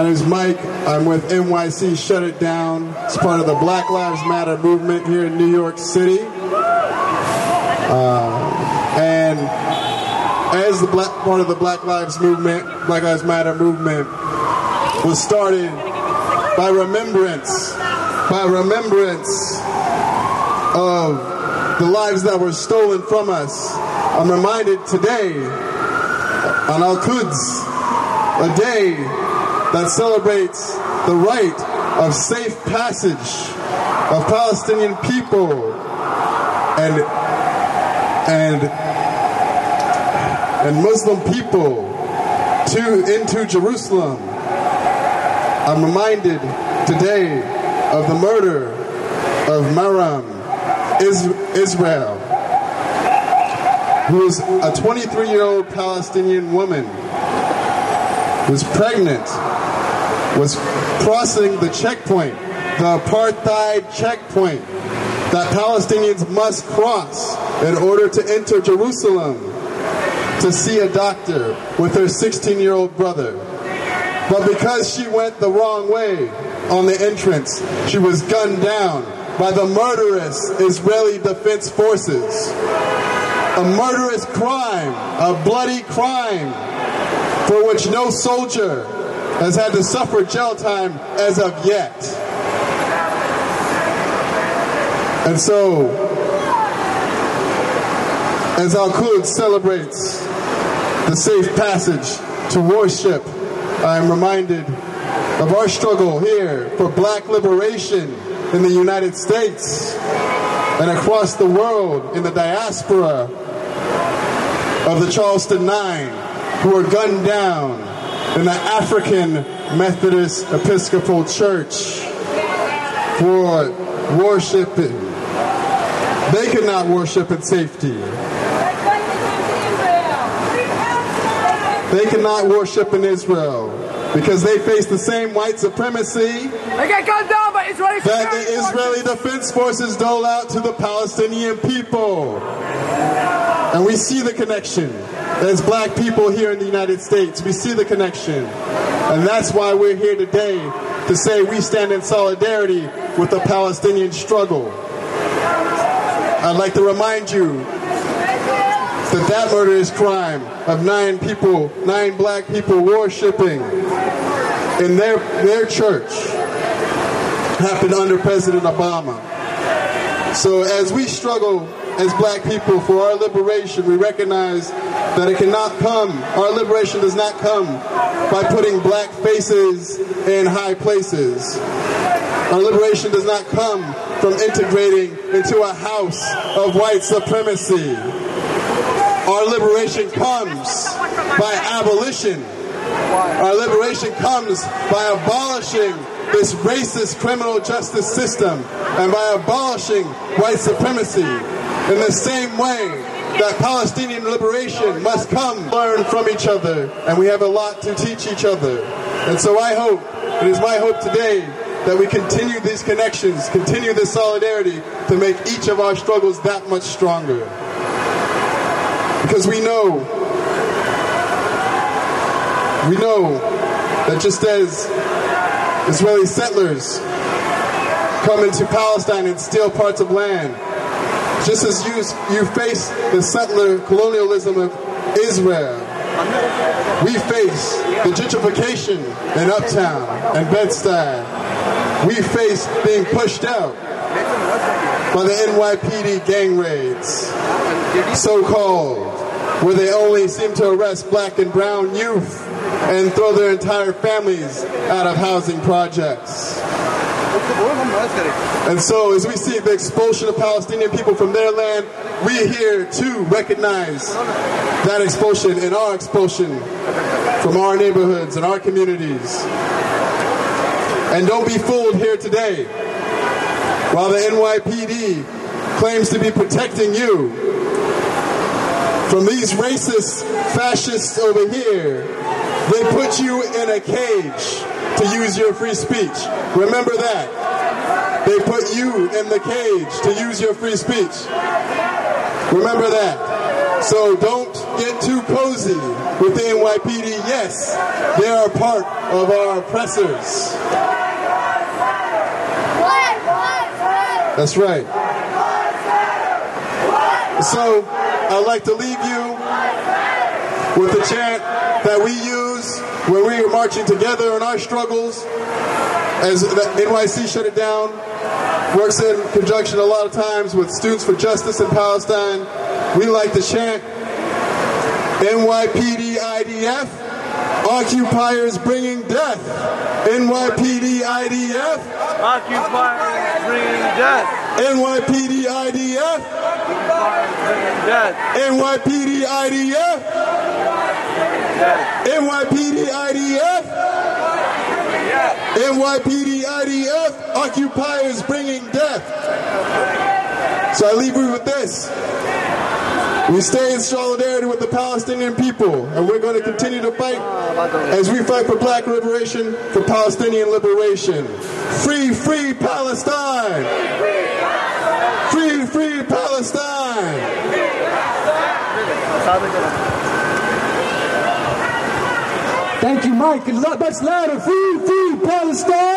My name is Mike. I'm with NYC Shut It Down. It's part of the Black Lives Matter movement here in New York City. And as the part of the Black Lives Matter movement was started by remembrance of the lives that were stolen from us. I'm reminded today on Al-Quds, a day that celebrates the right of safe passage of Palestinian people and Muslim people into Jerusalem. I'm reminded today of the murder of Maryam Israel, who is a 23-year-old Palestinian woman who was pregnant, was crossing the checkpoint, the apartheid checkpoint that Palestinians must cross in order to enter Jerusalem to see a doctor with her 16-year-old brother. But because she went the wrong way on the entrance, she was gunned down by the murderous Israeli Defense Forces. A murderous crime, a bloody crime, for which no soldier has had to suffer jail time as of yet. And so, as Al-Quds celebrates the safe passage to worship, I am reminded of our struggle here for black liberation in the United States and across the world in the diaspora of the Charleston Nine, who were gunned down in the African Methodist Episcopal Church for worshiping. They could not worship in safety. They cannot worship in Israel because they face the same white supremacy that the Israeli Defense Forces dole out to the Palestinian people. And we see the connection. As black people here in the United States, we see the connection. And that's why we're here today to say we stand in solidarity with the Palestinian struggle. I'd like to remind you that murderous crime of 9 black people worshiping in their church happened under President Obama. So as we struggle as black people for our liberation, we recognize that it cannot come, our liberation does not come by putting black faces in high places. Our liberation does not come from integrating into a house of white supremacy. Our liberation comes by abolition. Our liberation comes by abolishing this racist criminal justice system and by abolishing white supremacy in the same way that Palestinian liberation must come, learn from each other, and we have a lot to teach each other. And so it is my hope today that we continue these connections, continue this solidarity to make each of our struggles that much stronger. Because we know that just as Israeli settlers come into Palestine and steal parts of land, just as you face the settler colonialism of Israel, we face the gentrification in Uptown and Bed-Stuy. We face being pushed out by the NYPD gang raids, so-called, where they only seem to arrest black and brown youth and throw their entire families out of housing projects. And so as we see the expulsion of Palestinian people from their land, we here too recognize that expulsion and our expulsion from our neighborhoods and our communities. And don't be fooled here today. While the NYPD claims to be protecting you from these racist fascists over here, they put you in a cage to use your free speech. Remember that. They put you in the cage to use your free speech. Remember that. So don't get too cozy with the NYPD. Yes, they are part of our oppressors. That's right. So, I'd like to leave you with the chant that we use when we are marching together in our struggles. As the NYC Shut It Down works in conjunction a lot of times with Students for Justice in Palestine, we like to chant NYPD IDF, occupiers bringing death. NYPD IDF, occupiers bringing death. NYPD IDF, NYPD IDF, NYPD IDF, NYPD IDF, occupiers bringing death. So I leave you with this. We stay in solidarity with the Palestinian people, and we're going to continue to fight as we fight for black liberation, for Palestinian liberation. Free, free Palestine! Free, free Palestine! Thank you, Mike. Much louder. Free, free Palestine!